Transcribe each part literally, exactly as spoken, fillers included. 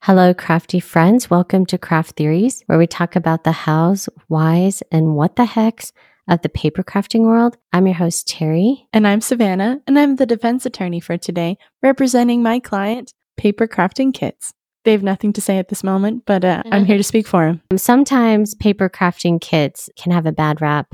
Hello, crafty friends. Welcome to Craft Theories, where we talk about the hows, whys, and what the hecks of the paper crafting world. I'm your host, Terry. And I'm Savannah, and I'm the defense attorney for today, representing my client, Paper Crafting Kits. They have nothing to say at this moment, but uh, I'm here to speak for them. Sometimes paper crafting kits can have a bad rap.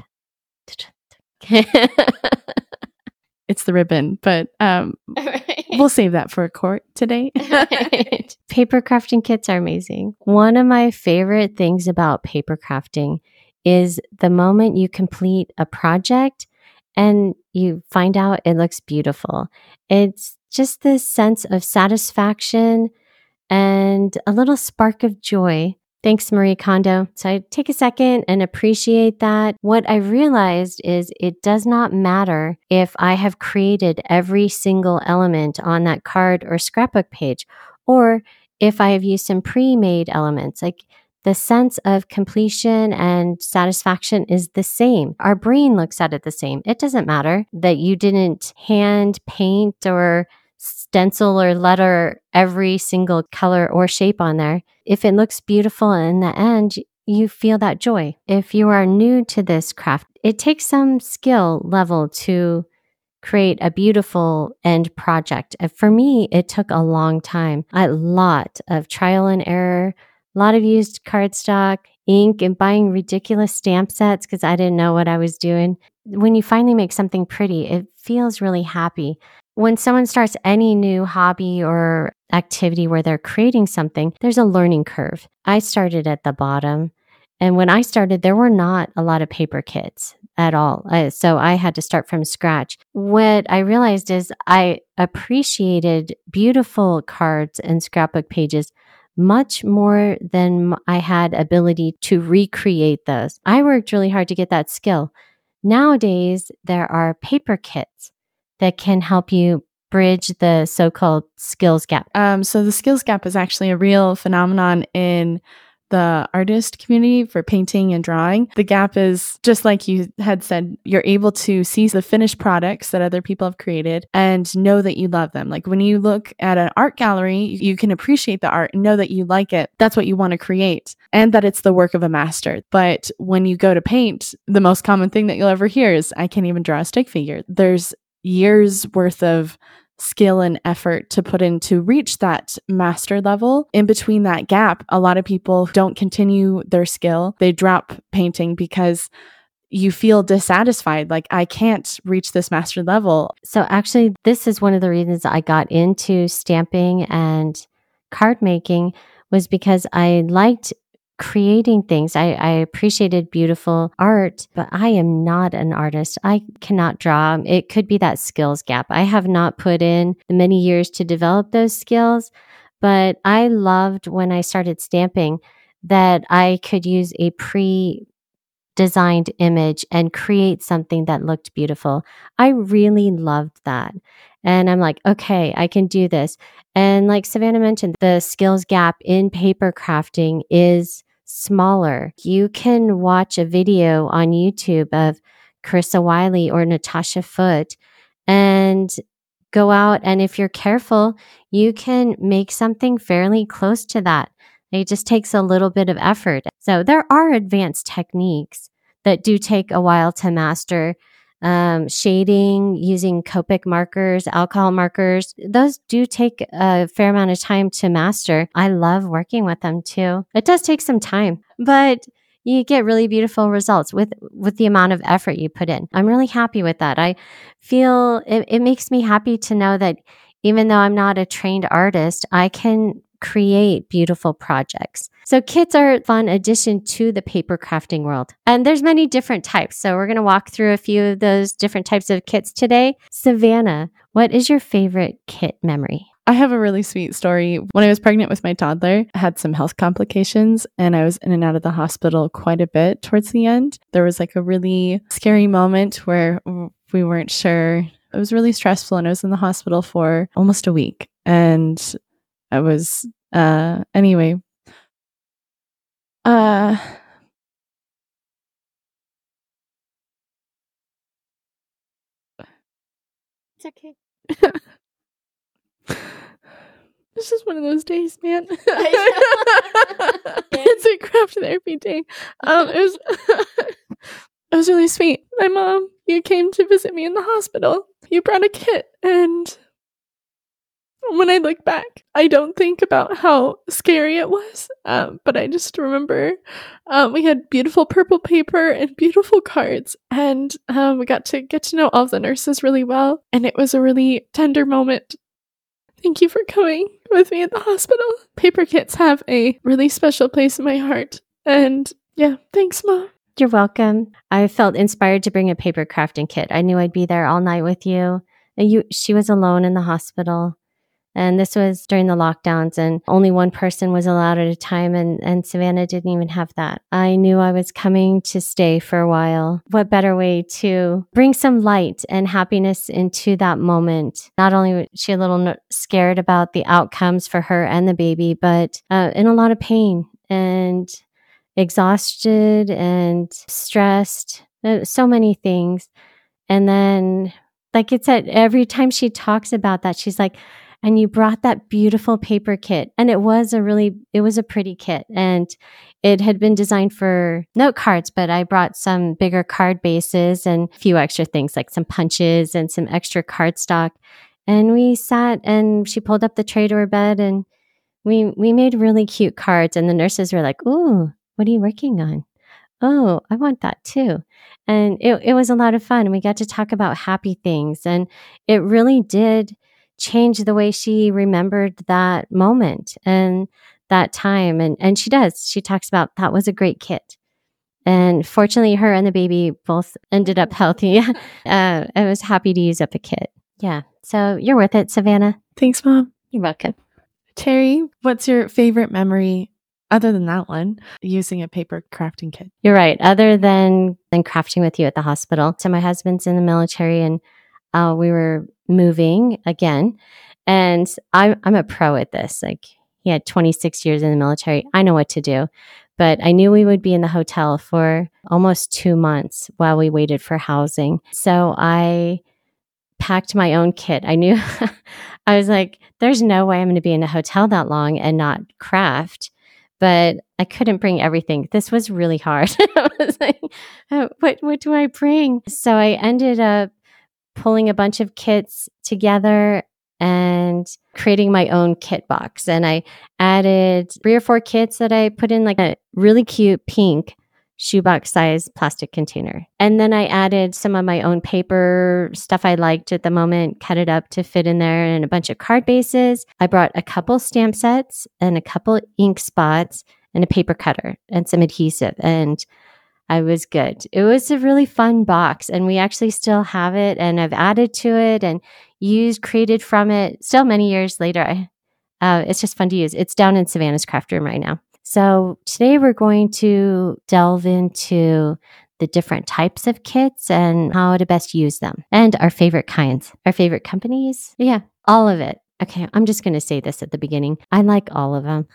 It's the ribbon, but um, right. We'll save that for a court today. Right. Paper crafting kits are amazing. One of my favorite things about paper crafting is the moment you complete a project and you find out it looks beautiful. It's just this sense of satisfaction and a little spark of joy. Thanks, Marie Kondo. So I take a second and appreciate that. What I realized is it does not matter if I have created every single element on that card or scrapbook page, or if I have used some pre-made elements. Like, the sense of completion and satisfaction is the same. Our brain looks at it the same. It doesn't matter that you didn't hand paint or stencil or letter every single color or shape on there. If it looks beautiful in the end, you feel that joy. If you are new to this craft, it takes some skill level to create a beautiful end project. For me, it took a long time, a lot of trial and error, a lot of used cardstock, ink, and buying ridiculous stamp sets because I didn't know what I was doing. When you finally make something pretty, it feels really happy. When someone starts any new hobby or activity where they're creating something, there's a learning curve. I started at the bottom. And when I started, there were not a lot of paper kits at all. Uh, so I had to start from scratch. What I realized is I appreciated beautiful cards and scrapbook pages much more than I had ability to recreate those. I worked really hard to get that skill. Nowadays, there are paper kits that can help you bridge the so-called skills gap. Um, so the skills gap is actually a real phenomenon in the artist community for painting and drawing. The gap is, just like you had said, you're able to see the finished products that other people have created and know that you love them. Like when you look at an art gallery, you can appreciate the art and know that you like it. That's what you want to create and that it's the work of a master. But when you go to paint, the most common thing that you'll ever hear is, I can't even draw a stick figure. There's years worth of skill and effort to put in to reach that master level. In between that gap, a lot of people don't continue their skill. They drop painting because you feel dissatisfied. Like, I can't reach this master level. So actually, this is one of the reasons I got into stamping and card making, was because I liked creating things. I, I appreciated beautiful art, but I am not an artist. I cannot draw. It could be that skills gap. I have not put in many years to develop those skills, but I loved when I started stamping that I could use a pre designed image and create something that looked beautiful. I really loved that. And I'm like, okay, I can do this. And like Savannah mentioned, the skills gap in paper crafting is smaller. You can watch a video on YouTube of Carissa Wiley or Natasha Foote and go out, and if you're careful, you can make something fairly close to that. It just takes a little bit of effort. So there are advanced techniques that do take a while to master. Um, shading, using Copic markers, alcohol markers, those do take a fair amount of time to master. I love working with them too. It does take some time, but you get really beautiful results with, with the amount of effort you put in. I'm really happy with that. I feel it, it makes me happy to know that even though I'm not a trained artist, I can create beautiful projects. So kits are a fun addition to the paper crafting world. And there's many different types. So we're going to walk through a few of those different types of kits today. Savannah, what is your favorite kit memory? I have a really sweet story. When I was pregnant with my toddler, I had some health complications and I was in and out of the hospital quite a bit towards the end. There was like a really scary moment where we weren't sure. It was really stressful and I was in the hospital for almost a week. And I was, uh, anyway, uh, it's okay. This is one of those days, man. It's a craft therapy day. Um, it was, it was really sweet. My mom, you came to visit me in the hospital. You brought a kit, and when I look back, I don't think about how scary it was, um, but I just remember um, we had beautiful purple paper and beautiful cards, and um, we got to get to know all of the nurses really well, and it was a really tender moment. Thank you for coming with me at the hospital. Paper kits have a really special place in my heart, and yeah, thanks, Mom. You're welcome. I felt inspired to bring a paper crafting kit. I knew I'd be there all night with you. And you, she was alone in the hospital. And this was during the lockdowns, and only one person was allowed at a time, and, and Savannah didn't even have that. I knew I was coming to stay for a while. What better way to bring some light and happiness into that moment? Not only was she a little scared about the outcomes for her and the baby, but uh, in a lot of pain and exhausted and stressed, uh, so many things. And then, like it said, every time she talks about that, she's like, and you brought that beautiful paper kit. And it was a really, it was a pretty kit. And it had been designed for note cards, but I brought some bigger card bases and a few extra things like some punches and some extra cardstock. And we sat, and she pulled up the tray to her bed, and we, we made really cute cards. And the nurses were like, "Ooh, what are you working on? Oh, I want that too." And it, it was a lot of fun. And we got to talk about happy things. And it really did change the way she remembered that moment and that time. And, and she does. She talks about that was a great kit. And fortunately, her and the baby both ended up healthy. uh, I was happy to use up a kit. Yeah. So you're worth it, Savannah. Thanks, Mom. You're welcome. Terry, what's your favorite memory, other than that one, using a paper crafting kit? You're right. Other than, than crafting with you at the hospital. So my husband's in the military, and uh, we were moving again. And I'm, I'm a pro at this. Like, he had twenty-six years in the military. I know what to do. But I knew we would be in the hotel for almost two months while we waited for housing. So I packed my own kit. I knew, I was like, there's no way I'm going to be in a hotel that long and not craft. But I couldn't bring everything. This was really hard. I was like, oh, what, what do I bring? So I ended up pulling a bunch of kits together and creating my own kit box. And I added three or four kits that I put in like a really cute pink shoebox size plastic container. And then I added some of my own paper stuff I liked at the moment, cut it up to fit in there, and a bunch of card bases. I brought a couple stamp sets and a couple ink spots and a paper cutter and some adhesive. And I was good. It was a really fun box, and we actually still have it, and I've added to it and used, created from it still many years later. I, uh, it's just fun to use. It's down in Savannah's craft room right now. So today we're going to delve into the different types of kits and how to best use them, and our favorite kinds, our favorite companies. Yeah, all of it. Okay, I'm just going to say this at the beginning. I like all of them,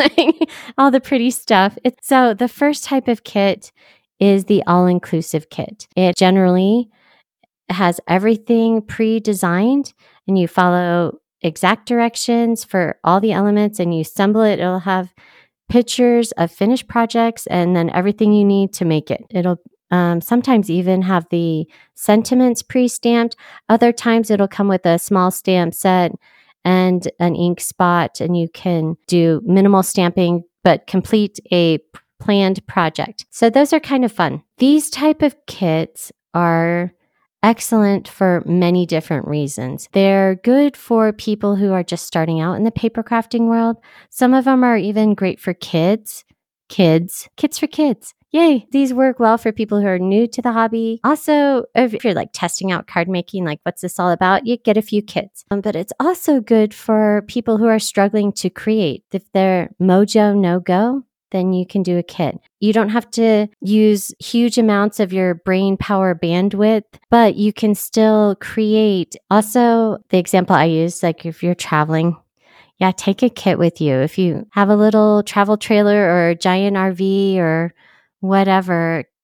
all the pretty stuff. It's, so the first type of kit is the all-inclusive kit. It generally has everything pre-designed, and you follow exact directions for all the elements, and you assemble it. It'll have pictures of finished projects and then everything you need to make it. It'll um, sometimes even have the sentiments pre-stamped. Other times it'll come with a small stamp set and an ink spot, and you can do minimal stamping but complete a planned project. So those are kind of fun. These type of kits are excellent for many different reasons. They're good for people who are just starting out in the paper crafting world. Some of them are even great for kids. Kids. Kits for kids. Yay. These work well for people who are new to the hobby. Also, if you're like testing out card making, like what's this all about, you get a few kits. Um, but it's also good for people who are struggling to create. If they're mojo no-go, then you can do a kit. You don't have to use huge amounts of your brain power bandwidth, but you can still create. Also, the example I use, like if you're traveling, yeah, take a kit with you. If you have a little travel trailer or a giant R V or whatever,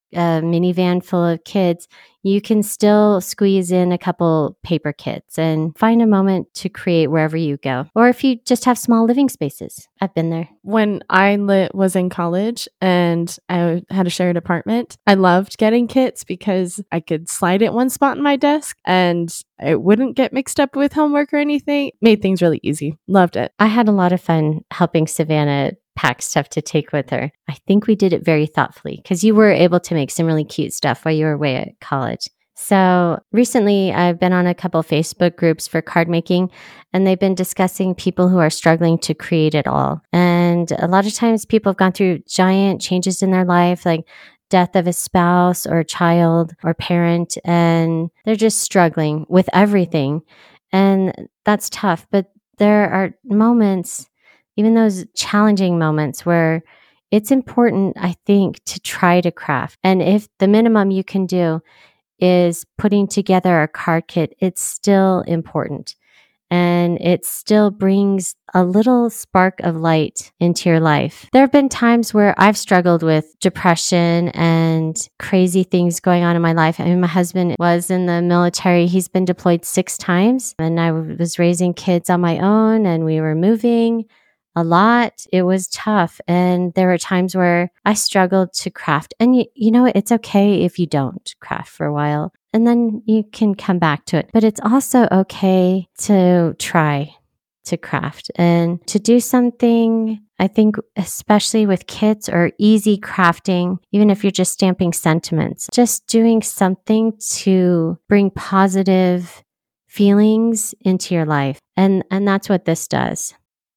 a minivan full of kids, you can still squeeze in a couple paper kits and find a moment to create wherever you go. Or if you just have small living spaces. I've been there. When I li- was in college and I had a shared apartment, I loved getting kits because I could slide it one spot in my desk and it wouldn't get mixed up with homework or anything. Made things really easy. Loved it. I had a lot of fun helping Savannah pack stuff to take with her. I think we did it very thoughtfully because you were able to make some really cute stuff while you were away at college. So recently I've been on a couple Facebook groups for card making, and they've been discussing people who are struggling to create it all. And a lot of times people have gone through giant changes in their life, like death of a spouse or child or parent, and they're just struggling with everything. And that's tough. But there are moments, even those challenging moments, where it's important, I think, to try to craft. And if the minimum you can do is putting together a card kit, it's still important. And it still brings a little spark of light into your life. There have been times where I've struggled with depression and crazy things going on in my life. I mean, my husband was in the military. He's been deployed six times, and I was raising kids on my own, and we were moving a lot. It was tough. And there were times where I struggled to craft. And you, you know, it's okay if you don't craft for a while, and then you can come back to it. But it's also okay to try to craft and to do something. I think especially with kits or easy crafting, even if you're just stamping sentiments, just doing something to bring positive feelings into your life. And, and that's what this does.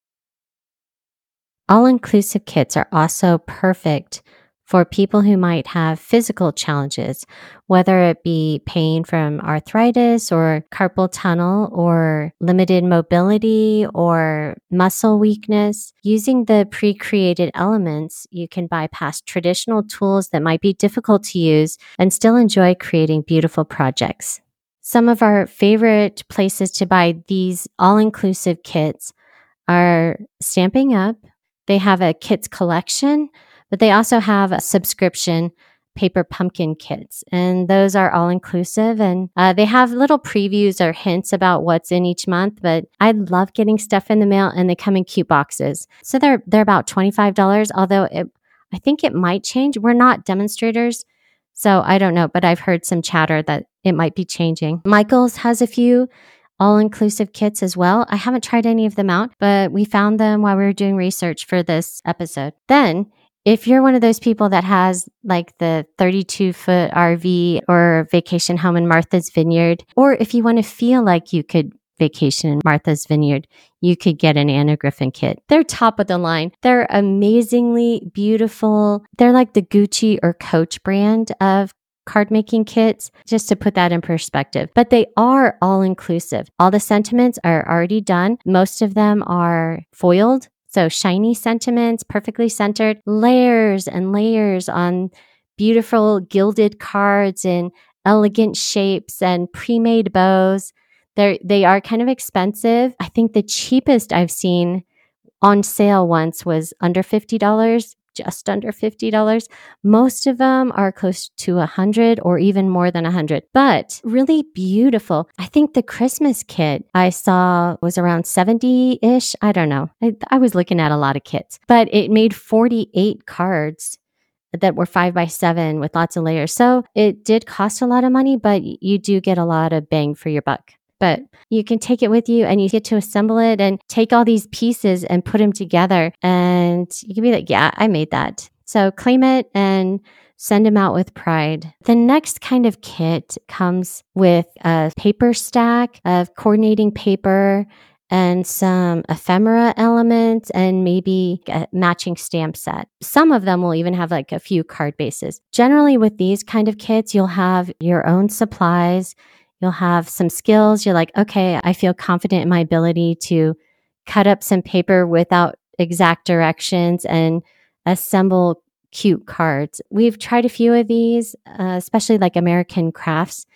All-inclusive kits are also perfect for people who might have physical challenges, whether it be pain from arthritis or carpal tunnel or limited mobility or muscle weakness. Using the pre-created elements, you can bypass traditional tools that might be difficult to use and still enjoy creating beautiful projects. Some of our favorite places to buy these all-inclusive kits are Stampin' Up. They have a kits collection, but they also have a subscription paper pumpkin kits, and those are all inclusive. And uh, they have little previews or hints about what's in each month. But I love getting stuff in the mail, and they come in cute boxes. So they're they're about twenty-five dollars. Although it, I think it might change. We're not demonstrators, so I don't know. But I've heard some chatter that it might be changing. Michaels has a few all-inclusive kits as well. I haven't tried any of them out, but we found them while we were doing research for this episode. Then, if you're one of those people that has like the thirty-two foot R V or vacation home in Martha's Vineyard, or if you want to feel like you could vacation in Martha's Vineyard, you could get an Anna Griffin kit. They're top of the line. They're amazingly beautiful. They're like the Gucci or Coach brand of card making kits, just to put that in perspective. But they are all inclusive. All the sentiments are already done. Most of them are foiled. So shiny sentiments, perfectly centered, layers and layers on beautiful gilded cards in elegant shapes and pre-made bows. They're, they are kind of expensive. I think the cheapest I've seen on sale once was under fifty dollars. Just under fifty dollars. Most of them are close to one hundred dollars or even more than one hundred dollars, but really beautiful. I think the Christmas kit I saw was around seventy-ish. I don't know. I, I was looking at a lot of kits, but it made forty-eight cards that were five by seven with lots of layers. So it did cost a lot of money, but you do get a lot of bang for your buck. But you can take it with you and you get to assemble it and take all these pieces and put them together. And you can be like, yeah, I made that. So claim it and send them out with pride. The next kind of kit comes with a paper stack of coordinating paper and some ephemera elements and maybe a matching stamp set. Some of them will even have like a few card bases. Generally with these kind of kits, you'll have your own supplies. You'll have some skills. You're like, okay, I feel confident in my ability to cut up some paper without exact directions and assemble cute cards. We've tried a few of these, uh, especially like American Crafts,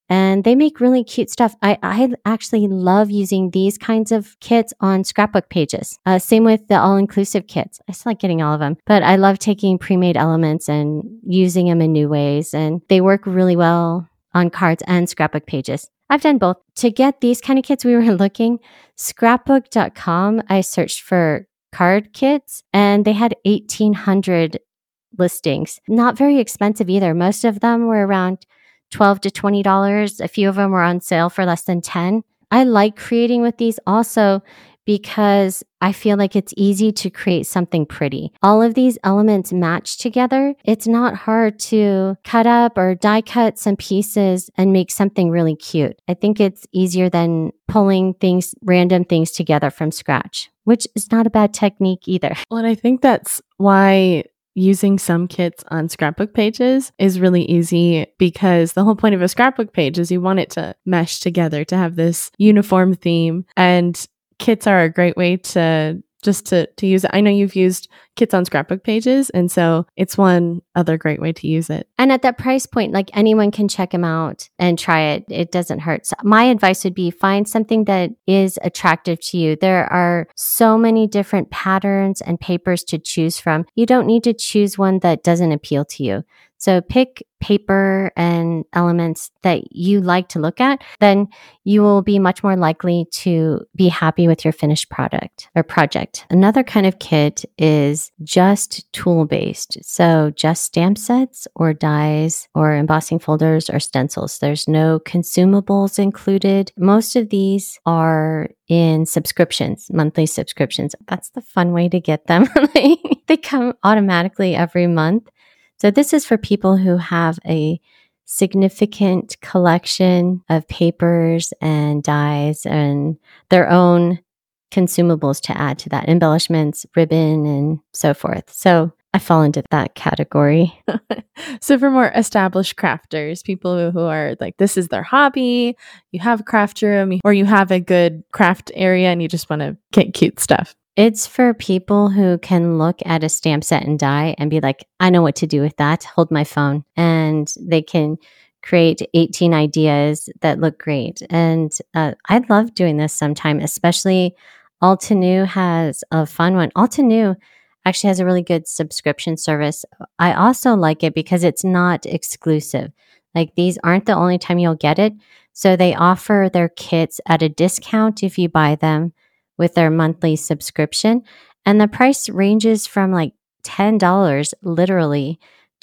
and they make really cute stuff. I, I actually love using these kinds of kits on scrapbook pages. Uh, same with the all-inclusive kits. I still like getting all of them, but I love taking pre-made elements and using them in new ways, and they work really well on cards and scrapbook pages. I've done both. To get these kind of kits, we were looking, scrapbook dot com, I searched for card kits, and they had eighteen hundred listings. Not very expensive either. Most of them were around twelve to twenty dollars. A few of them were on sale for less than ten dollars. I like creating with these also because I feel like it's easy to create something pretty. All of these elements match together. It's not hard to cut up or die cut some pieces and make something really cute. I think it's easier than pulling things, random things together from scratch, which is not a bad technique either. Well, and I think that's why using some kits on scrapbook pages is really easy, because the whole point of a scrapbook page is you want it to mesh together, to have this uniform theme, and kits are a great way to just to, to use it. I know you've used kits on scrapbook pages, and so it's one other great way to use it. And at that price point, like anyone can check them out and try it. It doesn't hurt. So my advice would be find something that is attractive to you. There are so many different patterns and papers to choose from. You don't need to choose one that doesn't appeal to you. So pick paper and elements that you like to look at, then you will be much more likely to be happy with your finished product or project. Another kind of kit is just tool-based. So just stamp sets or dies or embossing folders or stencils. There's no consumables included. Most of these are in subscriptions, monthly subscriptions. That's the fun way to get them. They come automatically every month. So this is for people who have a significant collection of papers and dies and their own consumables to add to that, embellishments, ribbon, and so forth. So I fall into that category. So for more established crafters, people who are like, this is their hobby, you have a craft room, or you have a good craft area and you just want to get cute stuff. It's for people who can look at a stamp set and die and be like, I know what to do with that. Hold my phone. And they can create eighteen ideas that look great. And uh, I love doing this sometime, especially Altenew has a fun one. Altenew actually has a really good subscription service. I also like it because it's not exclusive. Like these aren't the only time you'll get it. So they offer their kits at a discount if you buy them with their monthly subscription. And the price ranges from like ten dollars literally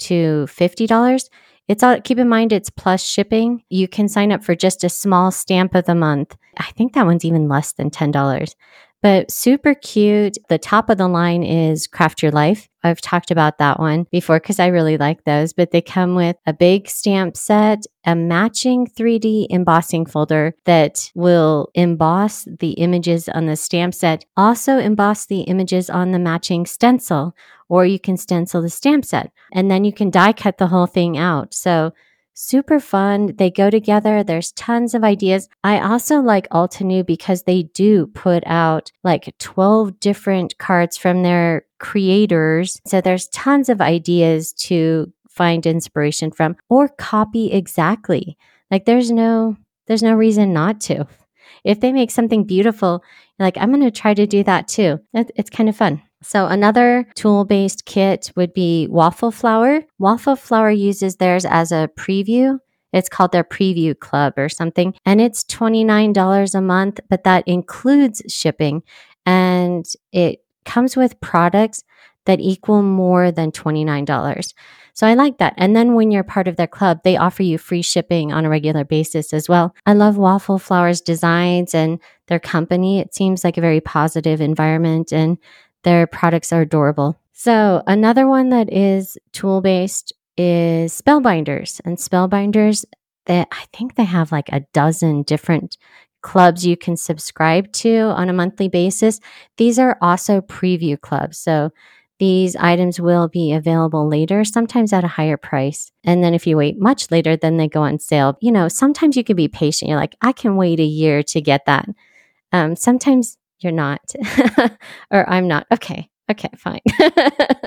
to fifty dollars. It's all, keep in mind, it's plus shipping. You can sign up for just a small stamp of the month. I think that one's even less than ten dollars. But super cute. The top of the line is Craft Your Life. I've talked about that one before because I really like those, but they come with a big stamp set, a matching three D embossing folder that will emboss the images on the stamp set, also emboss the images on the matching stencil, or you can stencil the stamp set, and then you can die cut the whole thing out. So super fun. They go together. There's tons of ideas. I also like Altenew because they do put out like twelve different cards from their creators. So there's tons of ideas to find inspiration from or copy exactly. Like there's no there's no reason not to. If they make something beautiful, you're like, I'm going to try to do that too. It, it's kind of fun. So another tool-based kit would be Waffle Flower. Waffle Flower uses theirs as a preview. It's called their Preview Club or something. And it's twenty-nine dollars a month, but that includes shipping. And it comes with products that equal more than twenty-nine dollars. So I like that. And then when you're part of their club, they offer you free shipping on a regular basis as well. I love Waffle Flower's designs and their company. It seems like a very positive environment and their products are adorable. So another one that is tool-based is Spellbinders. And Spellbinders, they, I think they have like a dozen different clubs you can subscribe to on a monthly basis. These are also preview clubs. So these items will be available later, sometimes at a higher price. And then if you wait much later, then they go on sale. You know, sometimes you can be patient. You're like, I can wait a year to get that. Um, sometimes you're not, or I'm not. Okay. Okay, fine.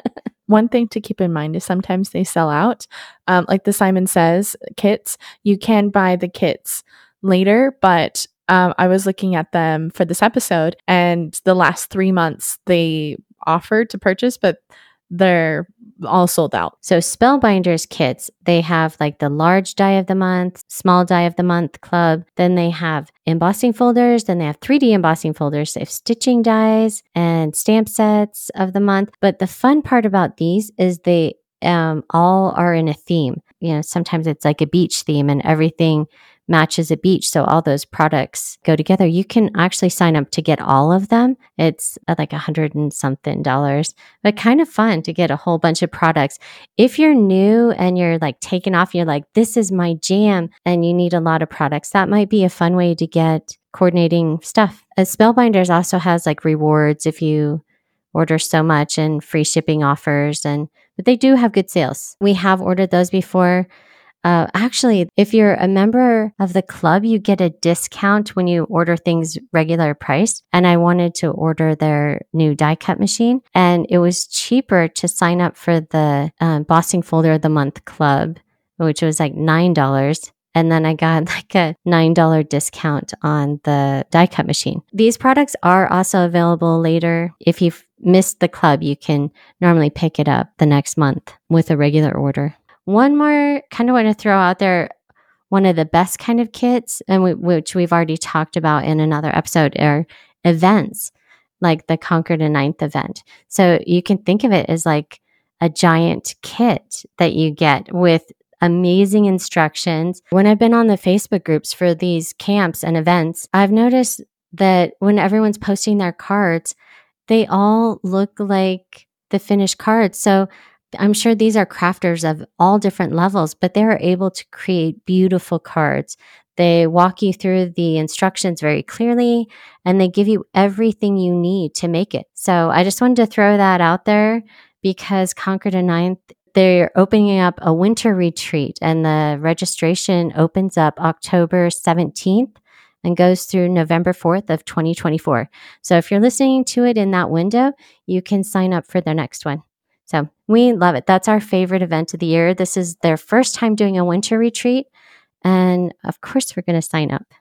One thing to keep in mind is sometimes they sell out. Um, like the Simon Says kits, you can buy the kits later, but um, I was looking at them for this episode, and the last three months they offered to purchase, but they're all sold out. So Spellbinders kits, they have like the large die of the month, small die of the month club. Then they have embossing folders. Then they have three D embossing folders. They have stitching dies and stamp sets of the month. But the fun part about these is they um, all are in a theme. You know, sometimes it's like a beach theme and everything matches a beach. So all those products go together. You can actually sign up to get all of them. It's uh, like a hundred and something dollars, but kind of fun to get a whole bunch of products. If you're new and you're like taking off, you're like, this is my jam, and you need a lot of products, that might be a fun way to get coordinating stuff. As Spellbinders also has like rewards if you order so much and free shipping offers, and but they do have good sales. We have ordered those before. Uh, actually, if you're a member of the club, you get a discount when you order things regular price. And I wanted to order their new die cut machine, and it was cheaper to sign up for the um, Bossing Folder of the Month club, which was like nine dollars. And then I got like a nine dollars discount on the die cut machine. These products are also available later. If you've missed the club, you can normally pick it up the next month with a regular order. One more kind of want to throw out there, one of the best kind of kits, and we, which we've already talked about in another episode, are events like the Conquer the Ninth event. So you can think of it as like a giant kit that you get with amazing instructions. When I've been on the Facebook groups for these camps and events, I've noticed that when everyone's posting their cards, they all look like the finished cards. So I'm sure these are crafters of all different levels, but they are able to create beautiful cards. They walk you through the instructions very clearly, and they give you everything you need to make it. So I just wanted to throw that out there because Conquer the Ninth, they're opening up a winter retreat, and the registration opens up October seventeenth and goes through November fourth of twenty twenty-four. So if you're listening to it in that window, you can sign up for their next one. So we love it. That's our favorite event of the year. This is their first time doing a winter retreat. And of course, we're going to sign up.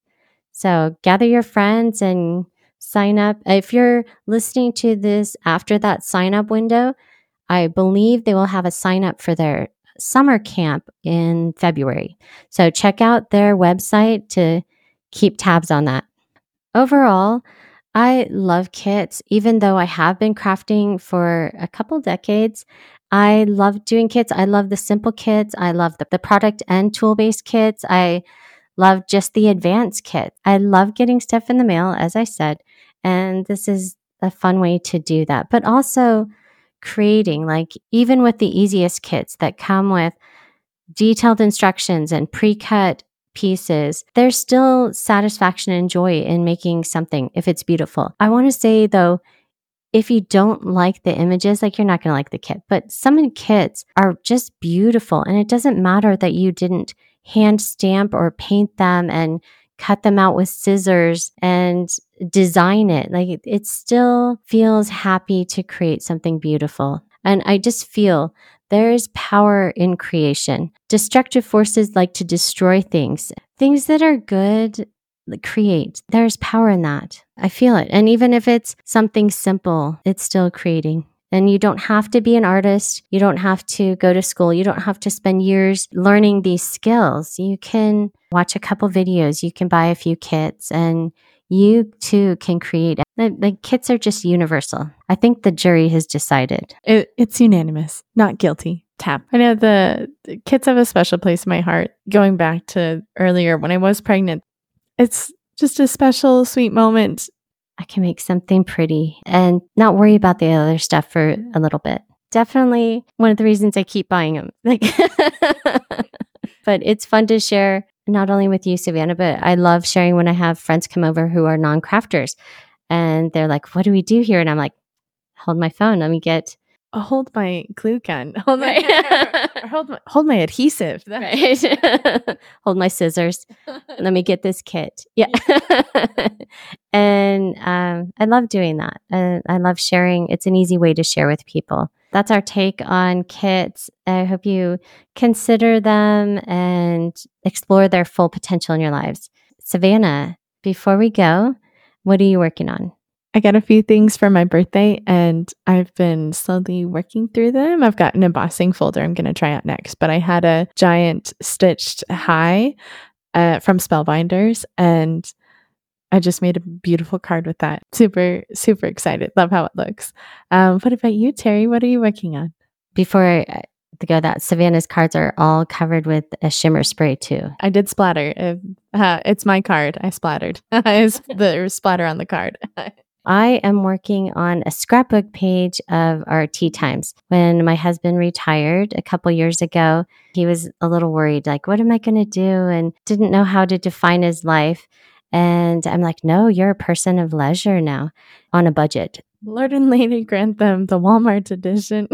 So gather your friends and sign up. If you're listening to this after that sign up window, I believe they will have a sign up for their summer camp in February. So check out their website to keep tabs on that. Overall, I love kits. Even though I have been crafting for a couple decades, I love doing kits. I love the simple kits. I love the, the product and tool-based kits. I love just the advanced kit. I love getting stuff in the mail, as I said, and this is a fun way to do that. But also creating, like even with the easiest kits that come with detailed instructions and pre-cut pieces, there's still satisfaction and joy in making something if it's beautiful. I want to say though, if you don't like the images, like you're not going to like the kit, but some of the kits are just beautiful, and it doesn't matter that you didn't hand stamp or paint them and cut them out with scissors and design it. Like it, it still feels happy to create something beautiful. And I just feel there is power in creation. Destructive forces like to destroy things. Things that are good, create. There's power in that. I feel it. And even if it's something simple, it's still creating. And you don't have to be an artist. You don't have to go to school. You don't have to spend years learning these skills. You can watch a couple videos. You can buy a few kits, and you too can create. The, the kits are just universal. I think the jury has decided. It, it's unanimous, not guilty. Tap. I know the, the kits have a special place in my heart. Going back to earlier when I was pregnant, it's just a special, sweet moment. I can make something pretty and not worry about the other stuff for a little bit. Definitely one of the reasons I keep buying them. Like, but it's fun to share not only with you, Savannah, but I love sharing when I have friends come over who are non-crafters, and they're like, what do we do here? And I'm like, hold my phone. Let me get... I'll hold my glue gun. Hold my, hold my, hold my adhesive. Right. Hold my scissors. Let me get this kit. Yeah. And um, I love doing that. Uh, I love sharing. It's an easy way to share with people. that's our take on kits. I hope you consider them and explore their full potential in your lives. Savannah, before we go, what are you working on? I got a few things for my birthday, and I've been slowly working through them. I've got an embossing folder I'm going to try out next, but I had a giant stitched high uh, from Spellbinders, and I just made a beautiful card with that. Super, super excited. Love how it looks. Um, what about you, Terry? What are you working on? Before I go that, Savannah's cards are all covered with a shimmer spray too. I did splatter. Uh, uh, it's my card. I splattered. There was splatter on the card. I am working on a scrapbook page of our tea times. When my husband retired a couple years ago, he was a little worried, like, what am I going to do? And didn't know how to define his life. And I'm like, no, you're a person of leisure now on a budget. Lord and Lady Grantham, the Walmart edition.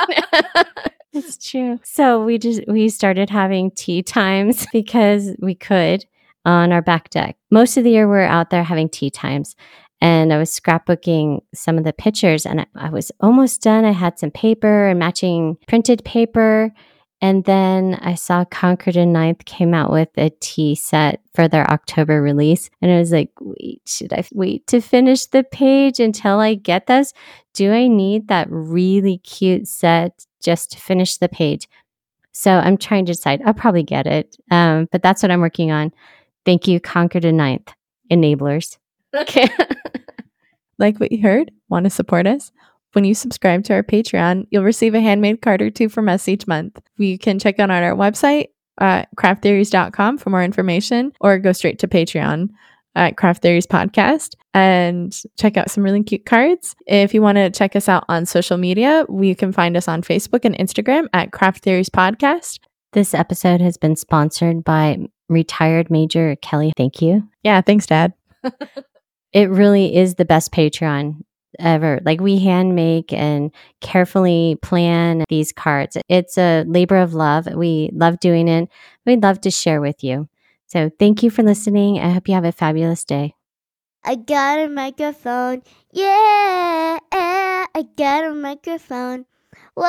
It's true. So we just we started having tea times because we could on our back deck. Most of the year we're out there having tea times. And I was scrapbooking some of the pictures, and I, I was almost done. I had some paper and matching printed paper. And then I saw Concord and Ninth came out with a tea set for their October release. And I was like, wait, should I wait to finish the page until I get those? Do I need that really cute set just to finish the page? So I'm trying to decide. I'll probably get it. Um, but that's what I'm working on. Thank you, Concord and Ninth enablers. Okay. Like what you heard? Want to support us? When you subscribe to our Patreon, you'll receive a handmade card or two from us each month. You can check out on our website at craft theories dot com for more information, or go straight to Patreon at Craft Theories Podcast and check out some really cute cards. If you want to check us out on social media, you can find us on Facebook and Instagram at Craft Theories Podcast. This episode has been sponsored by retired Major Kelly. Thank you. Yeah, thanks, Dad. It really is the best Patreon ever. Like, we hand make and carefully plan these cards. It's a labor of love. We love doing it. We'd love to share with you. So thank you for listening. I hope you have a fabulous day. I got a microphone. Yeah, I got a microphone. Whoa,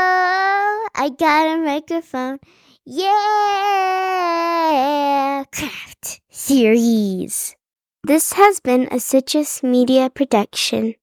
I got a microphone. Yeah, Craft Theories. This has been a Citrus Media production.